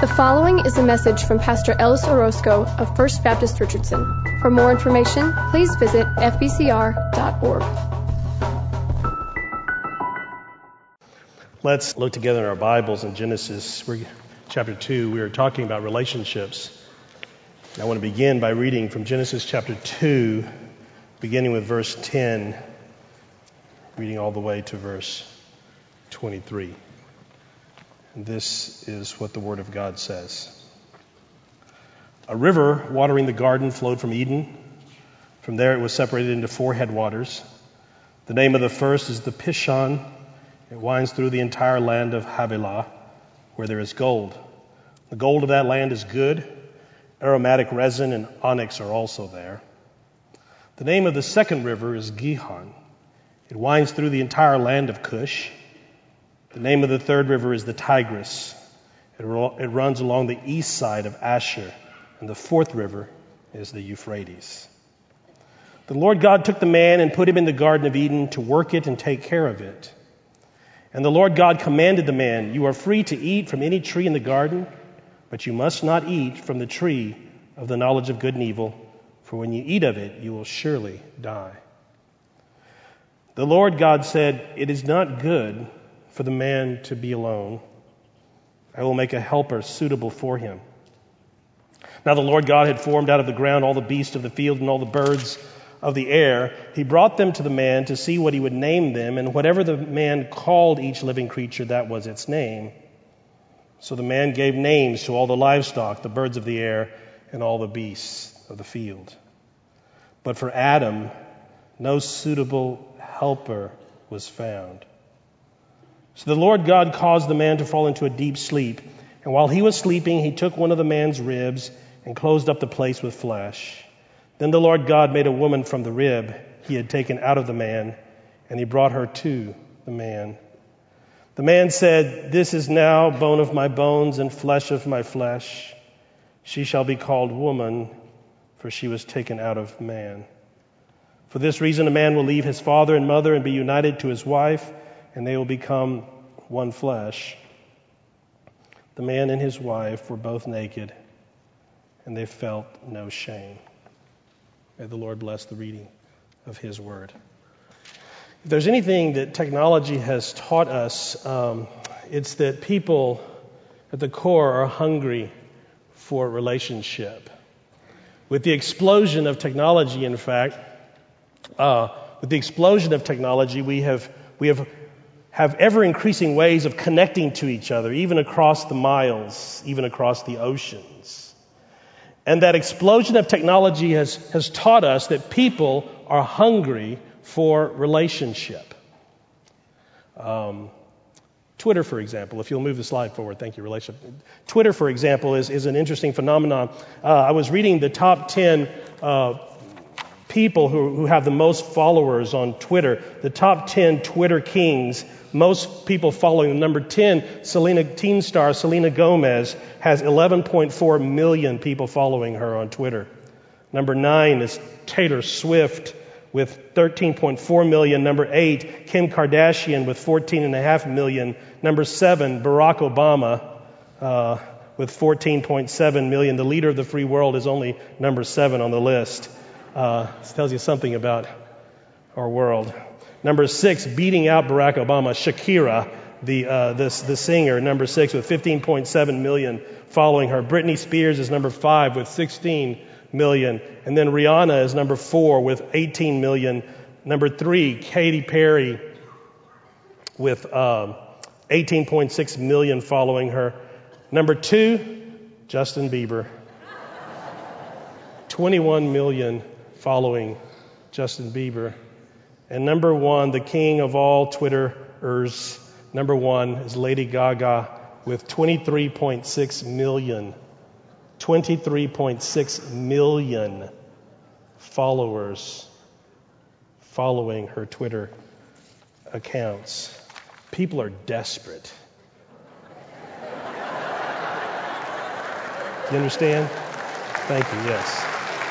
The following is a message from Pastor Ellis Orozco of First Baptist Richardson. For more information, please visit fbcr.org. Let's look together in our Bibles in Genesis chapter 2. We are talking about relationships. I want to begin by reading from Genesis chapter 2, beginning with verse 10, reading all the way to verse 23. And this is what the Word of God says. A river watering the garden flowed from Eden. From there it was separated into 4 headwaters. The name of the first is the Pishon. It winds through the entire land of Havilah, where there is gold. The gold of that land is good. Aromatic resin and onyx are also there. The name of the second river is Gihon. It winds through the entire land of Cush. The name of the third river is the Tigris. It runs along the east side of Asher. And the fourth river is the Euphrates. The Lord God took the man and put him in the Garden of Eden to work it and take care of it. And the Lord God commanded the man, "You are free to eat from any tree in the garden, but you must not eat from the tree of the knowledge of good and evil, for when you eat of it, you will surely die." The Lord God said, "It is not good for the man to be alone. I will make a helper suitable for him." Now the Lord God had formed out of the ground all the beasts of the field and all the birds of the air. He brought them to the man to see what he would name them, and whatever the man called each living creature, that was its name. So the man gave names to all the livestock, the birds of the air, and all the beasts of the field. But for Adam, no suitable helper was found. So the Lord God caused the man to fall into a deep sleep, and while he was sleeping, he took one of the man's ribs and closed up the place with flesh. Then the Lord God made a woman from the rib he had taken out of the man, and he brought her to the man. The man said, "This is now bone of my bones and flesh of my flesh. She shall be called woman, for she was taken out of man. For this reason a man will leave his father and mother and be united to his wife, and they will become one flesh." The man and his wife were both naked, and they felt no shame. May the Lord bless the reading of His Word. If there's anything that technology has taught us, it's that people at the core are hungry for relationship. With the explosion of technology, in fact, we have ever-increasing ways of connecting to each other, even across the miles, even across the oceans. And that explosion of technology has taught us that people are hungry for relationship. Twitter, for example, if you'll move the slide forward, thank you, relationship. Twitter, for example, is an interesting phenomenon. I was reading the top 10 people who have the most followers on Twitter, the top 10 Twitter kings, most people following them. Number 10, teen star Selena Gomez has 11.4 million people following her on Twitter. Number 9 is Taylor Swift with 13.4 million. Number 8, Kim Kardashian with 14.5 million. Number 7, Barack Obama with 14.7 million. The leader of the free world is only number 7 on the list. This tells you something about our world. Number 6, beating out Barack Obama, Shakira, the singer, number 6 with 15.7 million following her. Britney Spears is number 5 with 16 million. And then Rihanna is number 4 with 18 million. Number 3, Katy Perry with 18.6 million following her. Number 2, Justin Bieber. 21 million following Justin Bieber. And number 1, the king of all Twitterers, number 1 is Lady Gaga with 23.6 million. 23.6 million followers following her Twitter accounts. People are desperate. You understand? Thank you, yes.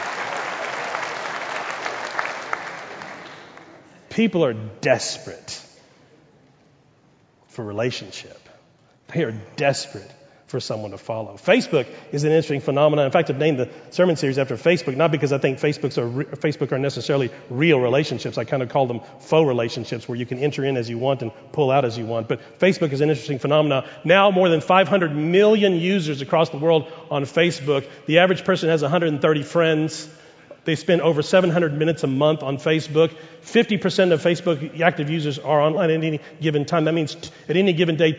People are desperate for relationship. They are desperate for someone to follow. Facebook is an interesting phenomenon. In fact, I've named the sermon series after Facebook, not because I think Facebook are necessarily real relationships. I kind of call them faux relationships where you can enter in as you want and pull out as you want. But Facebook is an interesting phenomenon. Now more than 500 million users across the world on Facebook. The average person has 130 friends. They spend over 700 minutes a month on Facebook. 50% of Facebook active users are online at any given time. That means at any given day,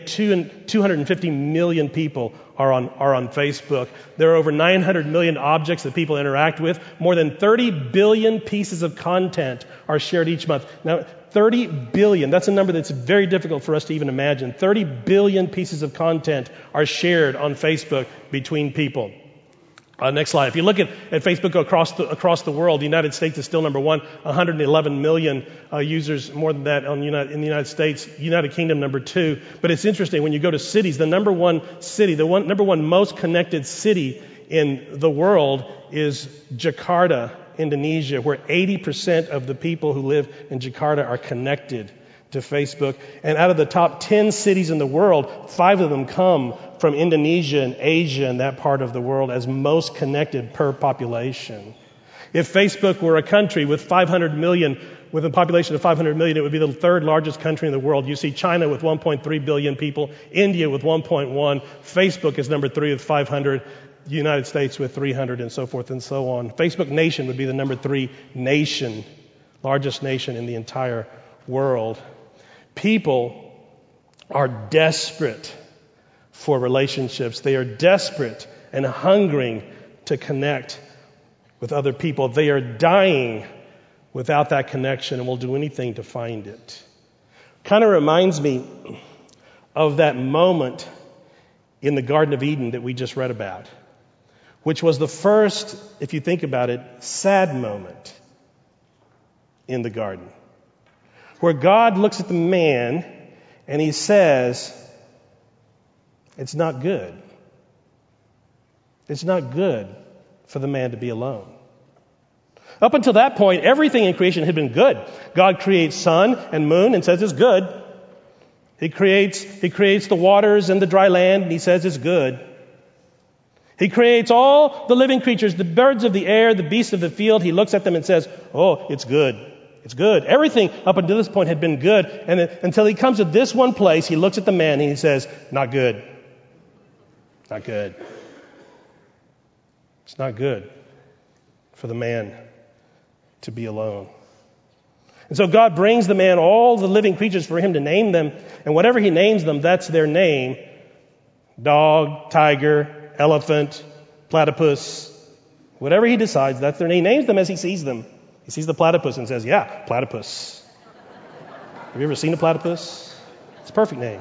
250 million people are on Facebook. There are over 900 million objects that people interact with. More than 30 billion pieces of content are shared each month. Now, 30 billion, that's a number that's very difficult for us to even imagine. 30 billion pieces of content are shared on Facebook between people. Next slide. If you look at Facebook across the world, the United States is still number one, 111 million users, more than that in the United States. United Kingdom, number two. But it's interesting, when you go to cities, the number one city, number one most connected city in the world is Jakarta, Indonesia, where 80% of the people who live in Jakarta are connected to Facebook. And out of the top 10 cities in the world, 5 of them come from Indonesia and Asia and that part of the world as most connected per population. If Facebook were a country with 500 million, with a population of 500 million, it would be the third largest country in the world. You see China with 1.3 billion people, India with 1.1, Facebook is number 3 with 500, the United States with 300, and so forth and so on. Facebook nation would be the number 3 nation, largest nation in the entire world. People are desperate for relationships. They are desperate and hungering to connect with other people. They are dying without that connection and will do anything to find it. Kind of reminds me of that moment in the Garden of Eden that we just read about, which was the first, if you think about it, sad moment in the garden, where God looks at the man and he says, it's not good. It's not good for the man to be alone. Up until that point, everything in creation had been good. God creates sun and moon and says it's good. He creates the waters and the dry land and he says it's good. He creates all the living creatures, the birds of the air, the beasts of the field. He looks at them and says, oh, it's good. It's good. Everything up until this point had been good. And until he comes to this one place, he looks at the man and he says, not good. Not good. It's not good for the man to be alone. And so God brings the man all the living creatures for him to name them. And whatever he names them, that's their name. Dog, tiger, elephant, platypus. Whatever he decides, that's their name. He names them as he sees them. He sees the platypus and says, yeah, platypus. Have you ever seen a platypus? It's a perfect name.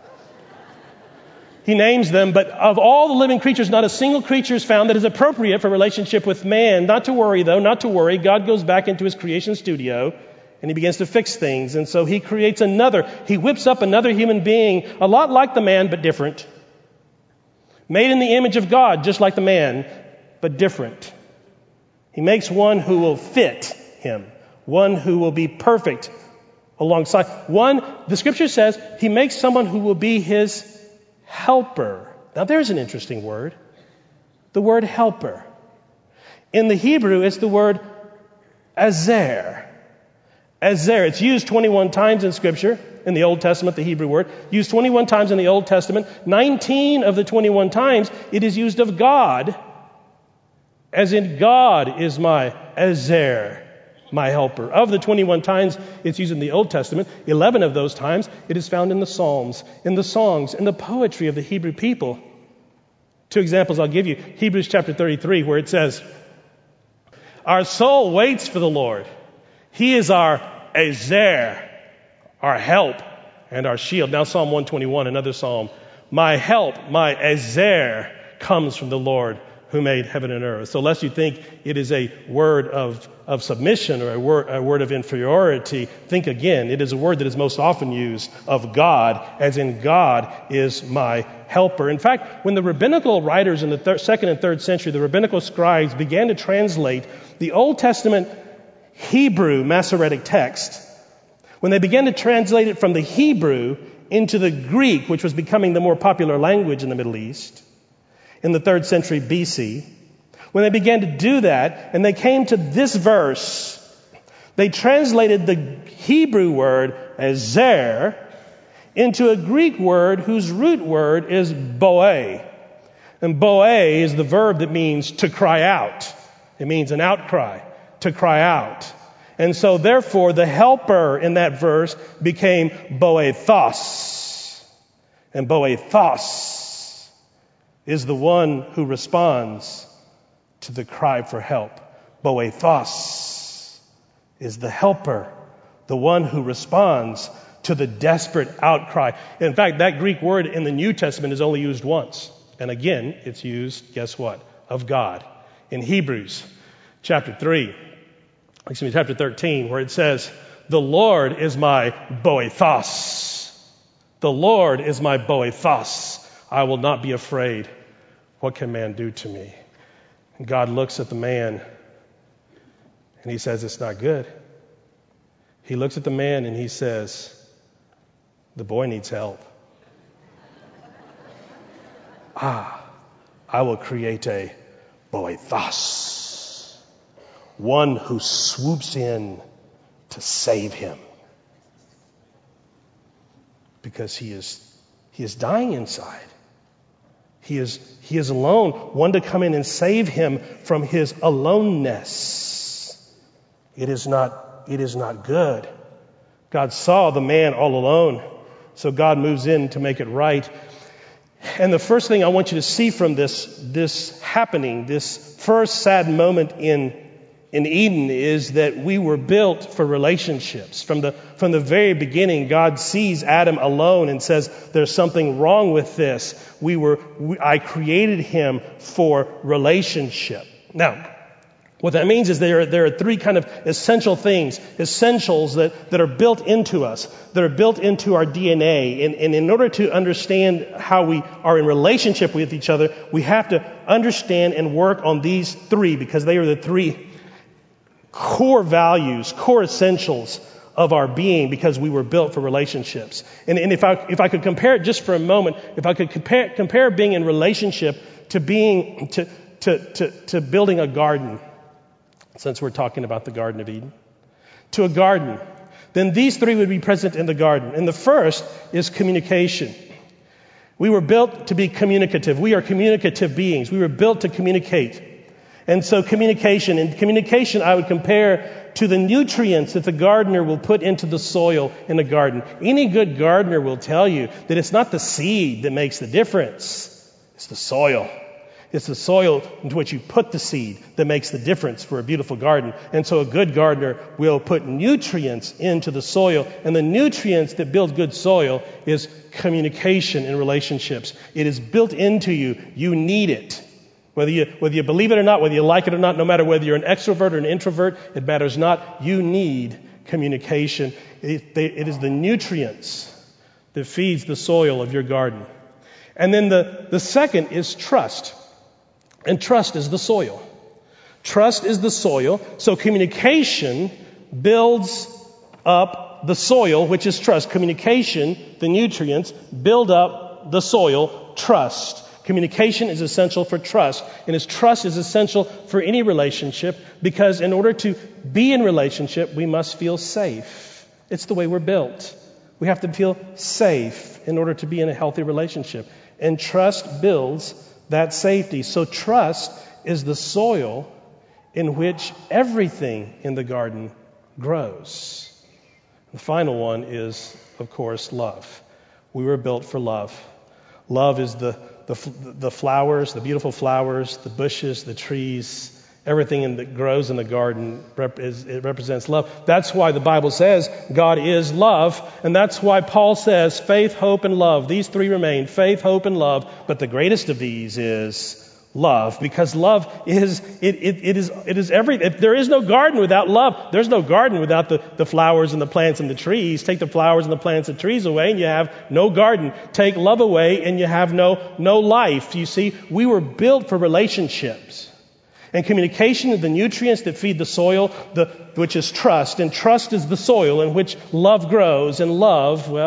He names them, but of all the living creatures, not a single creature is found that is appropriate for relationship with man. Not to worry, though, not to worry. God goes back into his creation studio and he begins to fix things. And so he creates he whips up another human being, a lot like the man, but different. Made in the image of God, just like the man, but different. He makes one who will fit him, one who will be perfect alongside. The scripture says he makes someone who will be his helper. Now there's an interesting word. The word helper. In the Hebrew, it's the word azer. Azer. It's used 21 times in scripture. In the Old Testament, the Hebrew word, used 21 times in the Old Testament. 19 of the 21 times it is used of God, as in God is my azer, my helper. Of the 21 times it's used in the Old Testament, 11 of those times it is found in the Psalms, in the songs, in the poetry of the Hebrew people. 2 examples I'll give you. Hebrews chapter 33, where it says, our soul waits for the Lord. He is our azer, our help and our shield. Now Psalm 121, another psalm. My help, my azer, comes from the Lord who made heaven and earth. So lest you think it is a word of submission or a word of inferiority, think again. It is a word that is most often used of God, as in God is my helper. In fact, when the rabbinical writers in the second and third century, the rabbinical scribes began to translate the Old Testament Hebrew Masoretic text, when they began to translate it from the Hebrew into the Greek, which was becoming the more popular language in the Middle East in the 3rd century BC, when they began to do that and they came to this verse, they translated the Hebrew word ezer into a Greek word whose root word is boe. And boe is the verb that means to cry out. It means an outcry, to cry out. And so therefore the helper in that verse became boethos. And boethos is the one who responds to the cry for help. Boethos is the helper, the one who responds to the desperate outcry. In fact, that Greek word in the New Testament is only used once. And again, it's used, guess what? Of God. In Hebrews chapter 13, where it says, the Lord is my boethos. The Lord is my boethos. I will not be afraid. What can man do to me? And God looks at the man and he says, it's not good. He looks at the man and he says, the boy needs help. I will create a boethos, one who swoops in to save him. Because he is dying inside. He is alone. One to come in and save him from his aloneness. It is not good. God saw the man all alone. So God moves in to make it right. And the first thing I want you to see from this happening, this first sad moment in Eden, is that we were built for relationships. From the very beginning, God sees Adam alone and says, there's something wrong with this. I created him for relationship. Now, what that means is there are three kind of essential things, essentials that are built into us, that are built into our DNA. And in order to understand how we are in relationship with each other, we have to understand and work on these three, because they are the three core values, core essentials of our being, because we were built for relationships. And if I could compare it just for a moment, if I could compare being in relationship to being to building a garden, since we're talking about the Garden of Eden, to a garden, then these three would be present in the garden. And the first is communication. We were built to be communicative. We are communicative beings. We were built to communicate. And so communication I would compare to the nutrients that the gardener will put into the soil in the garden. Any good gardener will tell you that it's not the seed that makes the difference. It's the soil. It's the soil into which you put the seed that makes the difference for a beautiful garden. And so a good gardener will put nutrients into the soil. And the nutrients that build good soil is communication in relationships. It is built into you. You need it. Whether you believe it or not, whether you like it or not, no matter whether you're an extrovert or an introvert, it matters not. You need communication. It is the nutrients that feeds the soil of your garden. And then the second is trust. And trust is the soil. Trust is the soil. So communication builds up the soil, which is trust. Communication, the nutrients, build up the soil, trust. Communication is essential for trust. And as trust is essential for any relationship, because in order to be in relationship, we must feel safe. It's the way we're built. We have to feel safe in order to be in a healthy relationship. And trust builds that safety. So trust is the soil in which everything in the garden grows. The final one is, of course, love. We were built for love. Love is the flowers, the beautiful flowers, the bushes, the trees, everything that grows in the garden, it represents love. That's why the Bible says God is love. And that's why Paul says faith, hope, and love. These three remain, faith, hope, and love. But the greatest of these is love, because love is everything. If there is no garden without love, there's no garden without the flowers and the plants and the trees. Take the flowers and the plants and trees away and you have no garden. Take love away and you have no life. You see, we were built for relationships. And communication is the nutrients that feed the soil, which is trust. And trust is the soil in which love grows. And love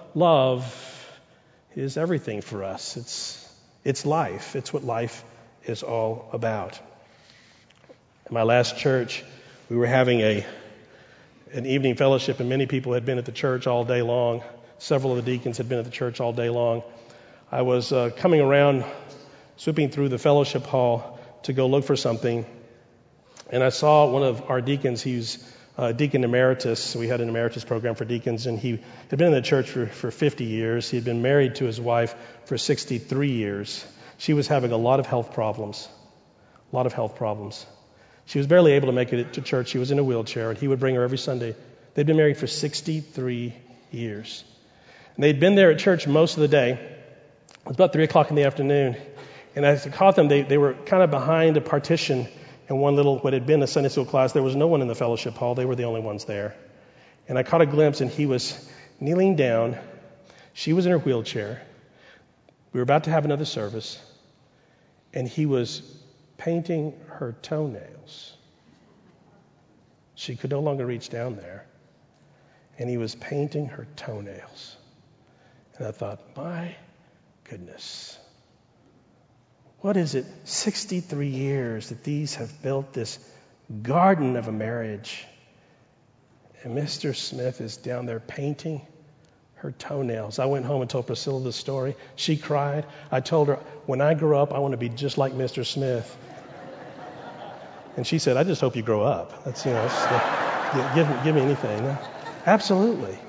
love is everything for us. It's life. It's what life is all about. In my last church, we were having an evening fellowship, and many people had been at the church all day long. Several of the deacons had been at the church all day long. I was coming around, swooping through the fellowship hall to go look for something, and I saw one of our deacons. He's deacon emeritus. We had an emeritus program for deacons, and he had been in the church for 50 years. He had been married to his wife for 63 years. She was having a lot of health problems. She was barely able to make it to church. She was in a wheelchair, and he would bring her every Sunday. They'd been married for 63 years. And they'd been there at church most of the day. It was about 3 o'clock in the afternoon. And as I caught them, they were kind of behind a partition in one little, what had been a Sunday school class. There was no one in the fellowship hall. They were the only ones there. And I caught a glimpse, and he was kneeling down. She was in her wheelchair. We were about to have another service. And he was painting her toenails. She could no longer reach down there. And he was painting her toenails. And I thought, my goodness. What is it? 63 years that these have built this garden of a marriage. And Mr. Smith is down there painting her toenails. I went home and told Priscilla the story. She cried. I told her, when I grow up, I want to be just like Mr. Smith. And she said, I just hope you grow up. That's, give me anything. No? Absolutely.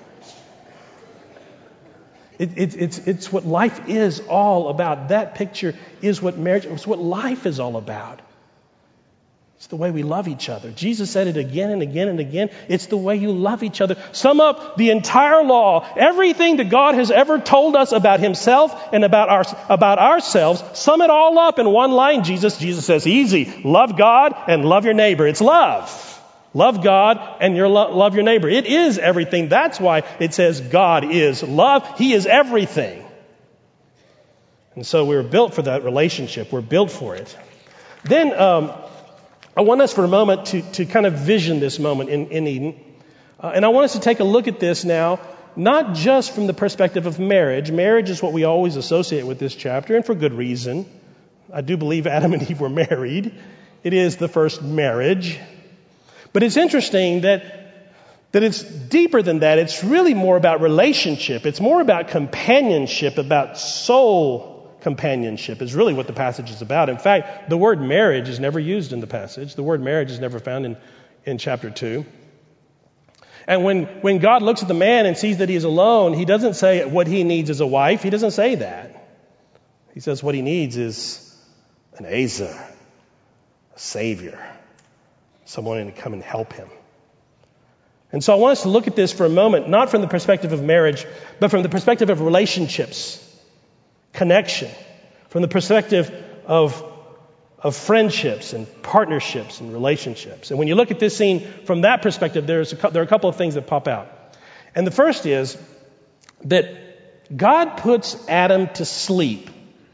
It's what life is all about. That picture is what marriage, it's what life is all about. It's the way we love each other. Jesus said it again and again and again. It's the way you love each other. Sum up the entire law, everything that God has ever told us about himself and about ourselves. Sum it all up in one line. Jesus says, easy. Love God and love your neighbor. It's love. Love God and love your neighbor. It is everything. That's why it says God is love. He is everything. And so we're built for that relationship. We're built for it. Then I want us for a moment to kind of vision this moment in Eden. And I want us to take a look at this now, not just from the perspective of marriage. Marriage is what we always associate with this chapter, and for good reason. I do believe Adam and Eve were married. It is the first marriage. But it's interesting that it's deeper than that. It's really more about relationship. It's more about companionship, about soul companionship is really what the passage is about. In fact, the word marriage is never used in the passage. The word marriage is never found in chapter 2. And when God looks at the man and sees that he is alone, he doesn't say what he needs is a wife. He doesn't say that. He says what he needs is an Ezer, a savior, someone to come and help him. And so I want us to look at this for a moment, not from the perspective of marriage, but from the perspective of relationships, connection, from the perspective of friendships and partnerships and relationships. And when you look at this scene from that perspective, there are a couple of things that pop out. And the first is that God puts Adam to sleep.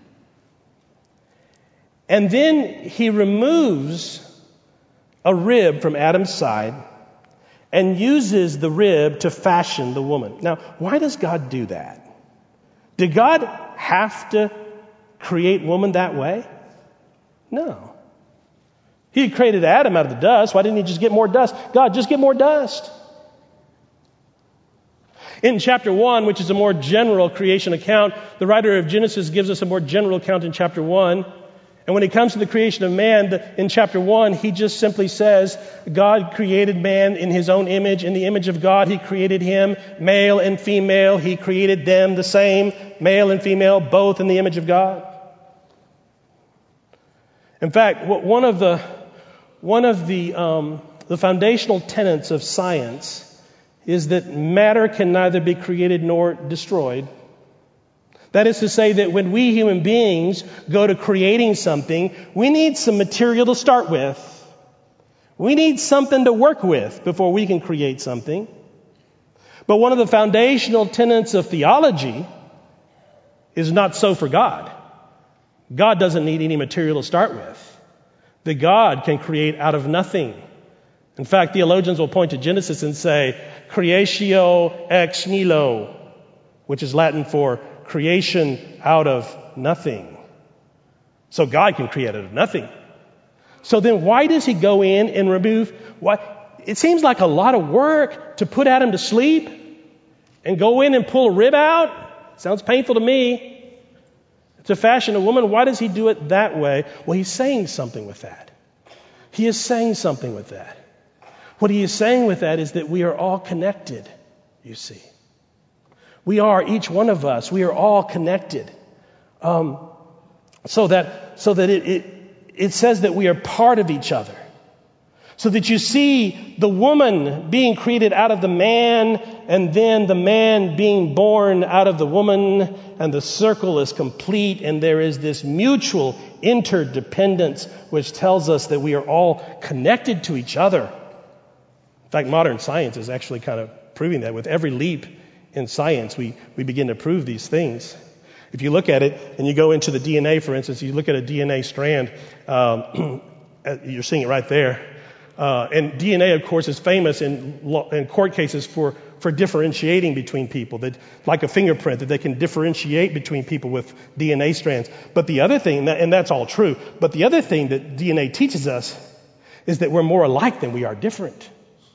And then he removes a rib from Adam's side and uses the rib to fashion the woman. Now, why does God do that? Did God have to create woman that way? No. He created Adam out of the dust. Why didn't he just get more dust? God, just get more dust. In chapter 1, which is a more general creation account, the writer of Genesis gives us a more general account in chapter 1. And when it comes to the creation of man, in chapter 1, he just simply says, God created man in his own image. In the image of God, he created him, male and female. He created them the same, male and female, both in the image of God. In fact, one of the foundational tenets of science is that matter can neither be created nor destroyed. That is to say that when we human beings go to creating something, we need some material to start with. We need something to work with before we can create something. But one of the foundational tenets of theology is not so for God. God doesn't need any material to start with. That God can create out of nothing. In fact, theologians will point to Genesis and say, creatio ex nihilo. which is Latin for creation out of nothing. So God can create out of nothing. So then why does he go in and remove? Why? It seems like a lot of work to put Adam to sleep and go in and pull a rib out. Sounds painful to me. To fashion a woman, why does he do it that way? Well, he's saying something with that. He is saying something with that. What he is saying with that is that we are all connected, you see. We are, each one of us, we are all connected. So that it says that we are part of each other. So that you see the woman being created out of the man, and then the man being born out of the woman, and the circle is complete, and there is this mutual interdependence which tells us that we are all connected to each other. In fact, modern science is actually kind of proving that. With every leap in science, we begin to prove these things. If you look at it, and you go into the DNA, for instance, you look at a DNA strand, you're seeing it right there. And DNA, of course, is famous in court cases for differentiating between people, that like a fingerprint, that they can differentiate between people with DNA strands. But the other thing, and that's all true, but the other thing that DNA teaches us is that we're more alike than we are different.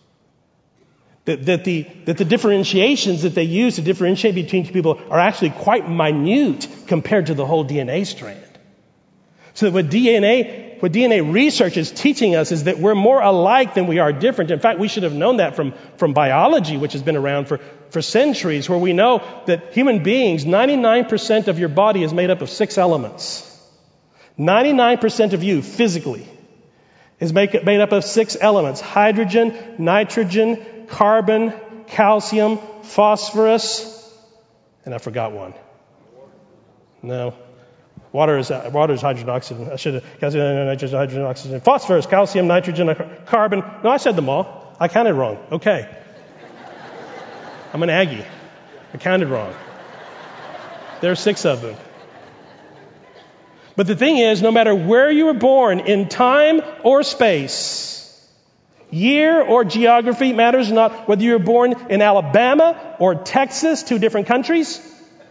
That the differentiations that they use to differentiate between people are actually quite minute compared to the whole DNA strand. So that what DNA research is teaching us is that we're more alike than we are different. In fact, we should have known that from biology, which has been around for centuries, where we know that human beings, 99% of your body is made up of 6 elements. 99% of you, physically, is made up of 6 elements: hydrogen, nitrogen, carbon, calcium, phosphorus, and I forgot one. No. Water is hydrogen, oxygen. I should have calcium, nitrogen, hydrogen, oxygen, phosphorus, calcium, nitrogen, carbon. No, I said them all. I counted wrong. Okay. I'm an Aggie. I counted wrong. There are 6 of them. But the thing is, no matter where you were born, in time or space, year or geography, matters not. Whether you were born in Alabama or Texas, 2 different countries,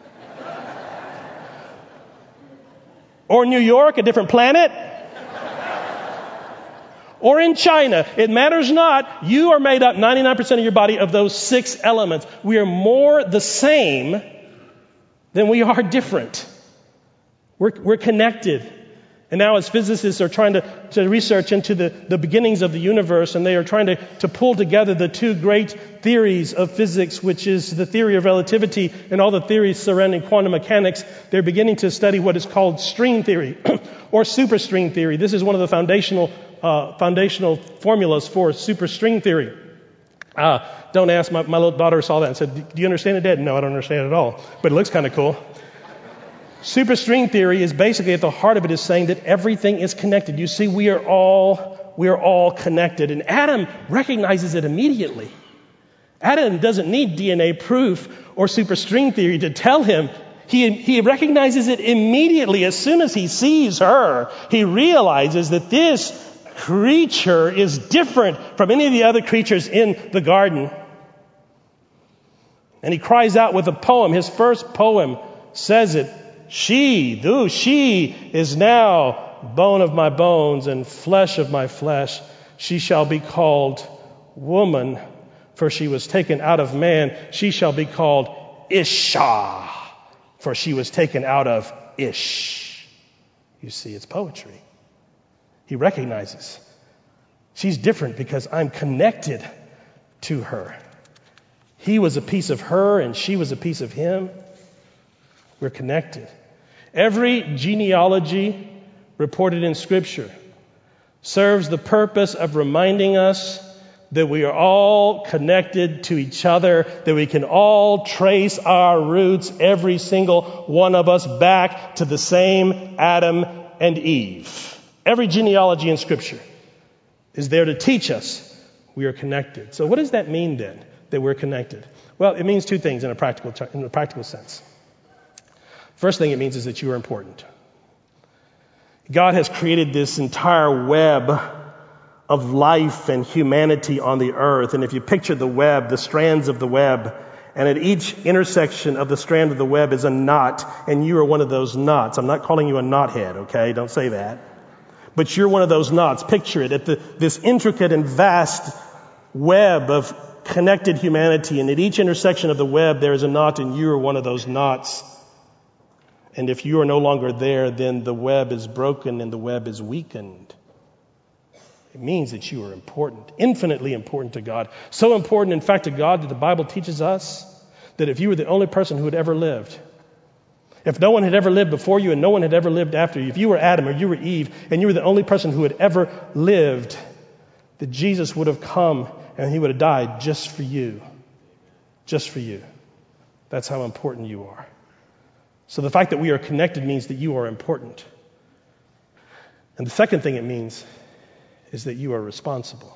or New York, a different planet, or in China, it matters not. You are made up, 99% of your body, of those 6 elements. We are more the same than we are different. We're connected. And now as physicists are trying to research into the beginnings of the universe, and they are trying to pull together the 2 great theories of physics, which is the theory of relativity and all the theories surrounding quantum mechanics, they're beginning to study what is called string theory or superstring theory. This is one of the foundational formulas for superstring theory. Don't ask, my little daughter saw that and said, "Do you understand it, Dad?" No, I don't understand it at all, but it looks kind of cool. Superstring theory is basically, at the heart of it, is saying that everything is connected. You see, we are all connected. And Adam recognizes it immediately. Adam doesn't need DNA proof or superstring theory to tell him. He recognizes it immediately. As soon as he sees her, he realizes that this creature is different from any of the other creatures in the garden. And he cries out with a poem. His first poem says it. She is now bone of my bones and flesh of my flesh. She shall be called woman, for she was taken out of man. She shall be called Isha, for she was taken out of Ish. You see, it's poetry. He recognizes she's different because I'm connected to her. He was a piece of her and she was a piece of him. We're connected. Every genealogy reported in Scripture serves the purpose of reminding us that we are all connected to each other, that we can all trace our roots, every single one of us, back to the same Adam and Eve. Every genealogy in Scripture is there to teach us we are connected. So what does that mean then, that we're connected? Well, it means 2 things in a practical sense. First thing it means is that you are important. God has created this entire web of life and humanity on the earth. And if you picture the web, the strands of the web, And at each intersection of the strand of the web is a knot, and you are one of those knots. I'm not calling you a knothead, okay? Don't say that. But you're one of those knots. Picture it. At this intricate and vast web of connected humanity, and at each intersection of the web there is a knot, and you are one of those knots. And if you are no longer there, then the web is broken and the web is weakened. It means that you are important, infinitely important to God. So important, in fact, to God that the Bible teaches us that if you were the only person who had ever lived, if no one had ever lived before you and no one had ever lived after you, if you were Adam or you were Eve and you were the only person who had ever lived, that Jesus would have come and he would have died just for you. Just for you. That's how important you are. So the fact that we are connected means that you are important. And the second thing it means is that you are responsible.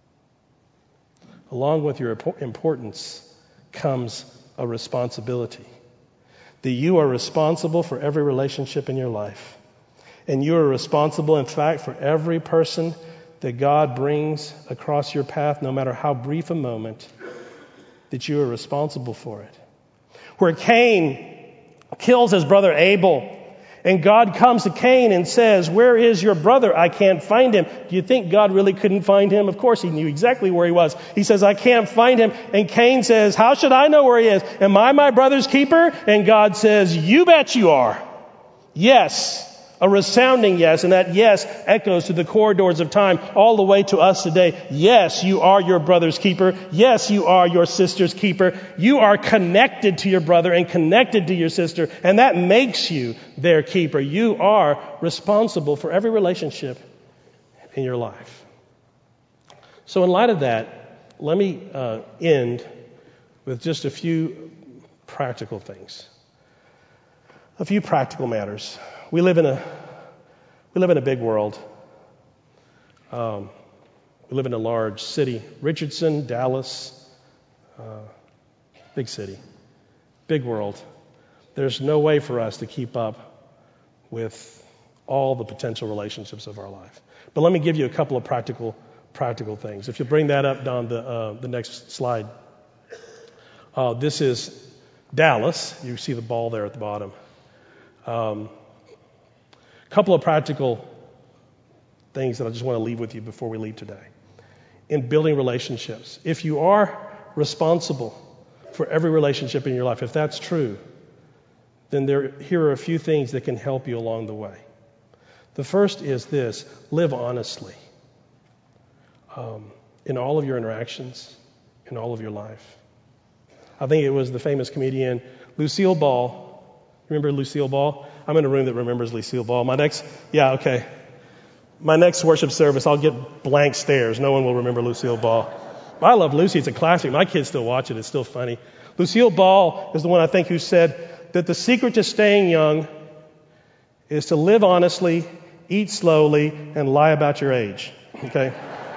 Along with your importance comes a responsibility. That you are responsible for every relationship in your life. And you are responsible, in fact, for every person that God brings across your path, no matter how brief a moment, that you are responsible for it. Where Cain kills his brother Abel, and God comes to Cain and says, "Where is your brother? I can't find him." Do you think God really couldn't find him? Of course he knew exactly where he was. He says, "I can't find him." And Cain says, "How should I know where he is? Am I my brother's keeper?" And God says, "You bet you are." Yes. A resounding yes, and that yes echoes to the corridors of time all the way to us today. Yes, you are your brother's keeper. Yes, you are your sister's keeper. You are connected to your brother and connected to your sister, and that makes you their keeper. You are responsible for every relationship in your life. So in light of that, let me end with just a few practical things. A few practical matters. We live in a big world. We live in a large city. Richardson, Dallas, big city, big world. There's no way for us to keep up with all the potential relationships of our life. But let me give you a couple of practical things. If you bring that up down the next slide. This is Dallas. You see the ball there at the bottom. Couple of practical things that I just want to leave with you before we leave today. In building relationships, if you are responsible for every relationship in your life, if that's true, then here are a few things that can help you along the way. The first is this: live honestly in all of your interactions, in all of your life. I think it was the famous comedian Lucille Ball. Remember Lucille Ball? I'm in a room that remembers Lucille Ball. My next worship service, I'll get blank stares. No one will remember Lucille Ball. I love Lucy. It's a classic. My kids still watch it. It's still funny. Lucille Ball is the one I think who said that the secret to staying young is to live honestly, eat slowly, and lie about your age. Okay?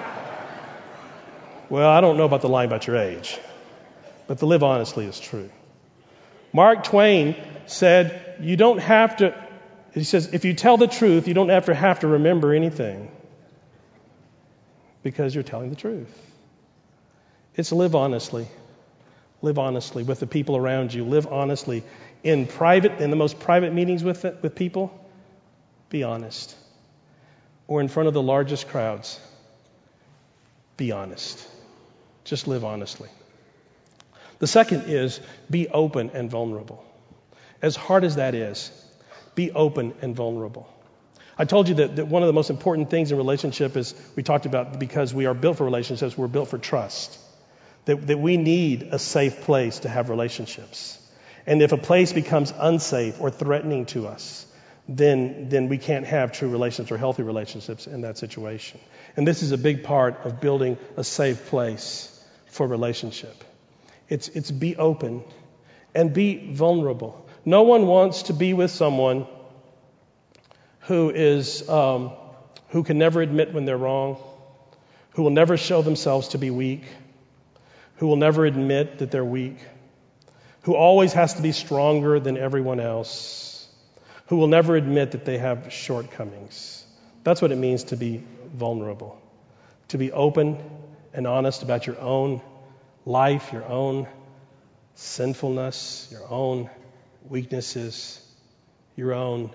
Well, I don't know about the lying about your age, but the live honestly is true. Mark Twain said, he says, if you tell the truth, you don't have to remember anything because you're telling the truth. It's live honestly. Live honestly with the people around you. Live honestly in the most private meetings with people. Be honest. Or in front of the largest crowds. Be honest. Just live honestly. The second is be open and vulnerable. As hard as that is, be open and vulnerable. I told you that one of the most important things in relationship is, we talked about, because we are built for relationships, we're built for trust. That we need a safe place to have relationships. And if a place becomes unsafe or threatening to us, then we can't have true relationships or healthy relationships in that situation. And this is a big part of building a safe place for relationship. It's be open and be vulnerable. No one wants to be with someone who can never admit when they're wrong, who will never show themselves to be weak, who will never admit that they're weak, who always has to be stronger than everyone else, who will never admit that they have shortcomings. That's what it means to be vulnerable, to be open and honest about your own life, your own sinfulness, your own weaknesses, your own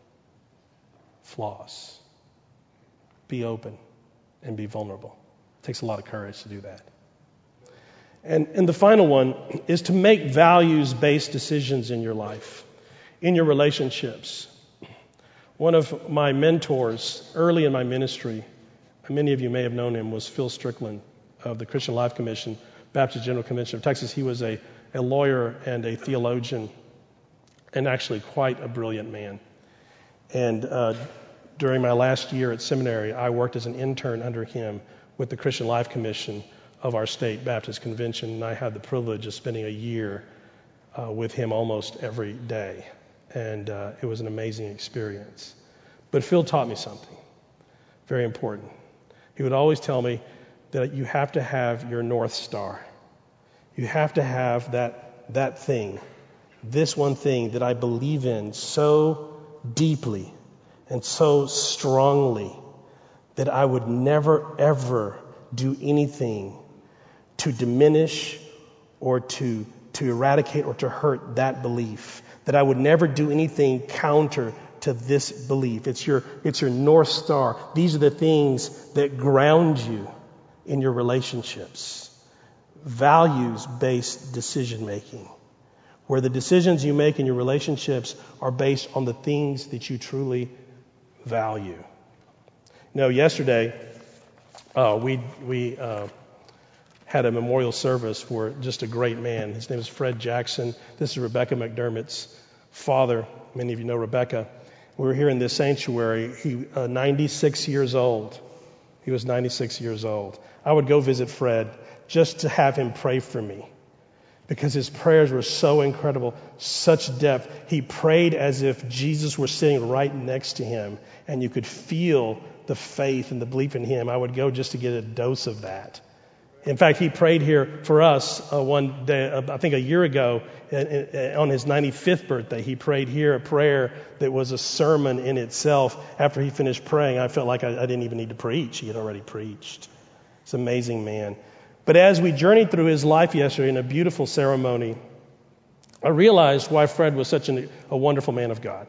flaws. Be open and be vulnerable. It takes a lot of courage to do that. And the final one is to make values-based decisions in your life, in your relationships. One of my mentors early in my ministry, many of you may have known him, was Phil Strickland of the Christian Life Commission, Baptist General Convention of Texas. He was a lawyer and a theologian, and actually quite a brilliant man. And during my last year at seminary, I worked as an intern under him with the Christian Life Commission of our state Baptist Convention, and I had the privilege of spending a year with him almost every day. And it was an amazing experience. But Phil taught me something very important. He would always tell me that you have to have your North Star. You have to have that thing, this one thing that I believe in so deeply and so strongly that I would never, ever do anything to diminish or to eradicate or to hurt that belief. That I would never do anything counter to this belief. It's your North Star. These are the things that ground you in your relationships. Values-based decision making, where the decisions you make in your relationships are based on the things that you truly value. Yesterday we had a memorial service for just a great man. His name is Fred Jackson. This is Rebecca McDermott's father. Many of you know Rebecca. We were here in this sanctuary. He 96 years old. He was 96 years old. I would go visit Fred just to have him pray for me because his prayers were so incredible, such depth. He prayed as if Jesus were sitting right next to him, and you could feel the faith and the belief in him. I would go just to get a dose of that. In fact, he prayed here for us one day, I think a year ago, on his 95th birthday. He prayed here a prayer that was a sermon in itself. After he finished praying, I felt like I didn't even need to preach. He had already preached. It's an amazing man. But as we journeyed through his life yesterday in a beautiful ceremony, I realized why Fred was such a wonderful man of God.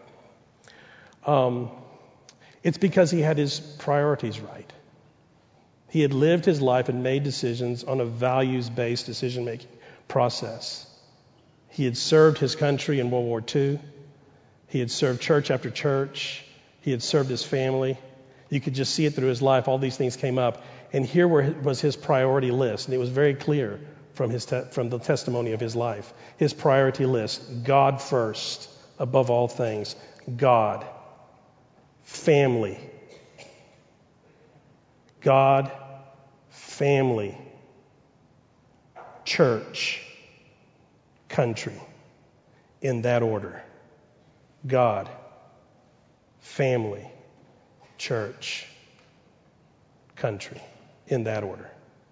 It's because he had his priorities right. He had lived his life and made decisions on a values-based decision-making process. He had served his country in World War II. He had served church after church. He had served his family. You could just see it through his life. All these things came up. And here was his priority list. And it was very clear from the testimony of his life. His priority list: God first, above all things. God. Family. God. Family. Church. Country. In that order. God. Family. Church. Country. In that order.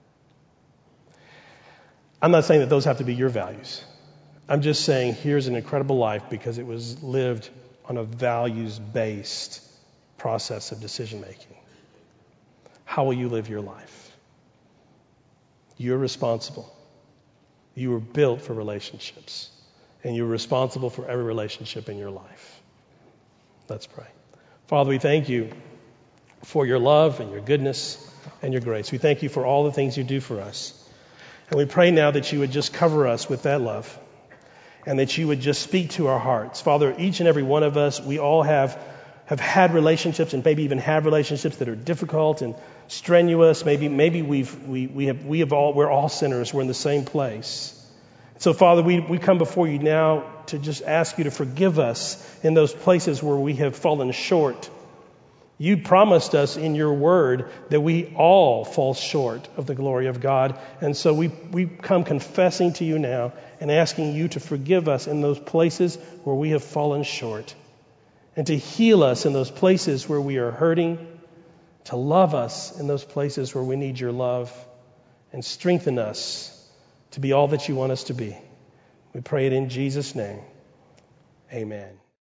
I'm not saying that those have to be your values. I'm just saying here's an incredible life because it was lived on a values-based process of decision-making. How will you live your life? You're responsible. You were built for relationships, and you're responsible for every relationship in your life. Let's pray. Father, we thank you for your love and your goodness and your grace. We thank you for all the things you do for us. And we pray now that you would just cover us with that love and that you would just speak to our hearts. Father, each and every one of us, we all have had relationships and maybe even have relationships that are difficult and strenuous. Maybe we're all sinners. We're in the same place. So Father, we come before you now to just ask you to forgive us in those places where we have fallen short. You promised us in your word that we all fall short of the glory of God. And so we come confessing to you now and asking you to forgive us in those places where we have fallen short, and to heal us in those places where we are hurting, to love us in those places where we need your love, and strengthen us to be all that you want us to be. We pray it in Jesus' name. Amen.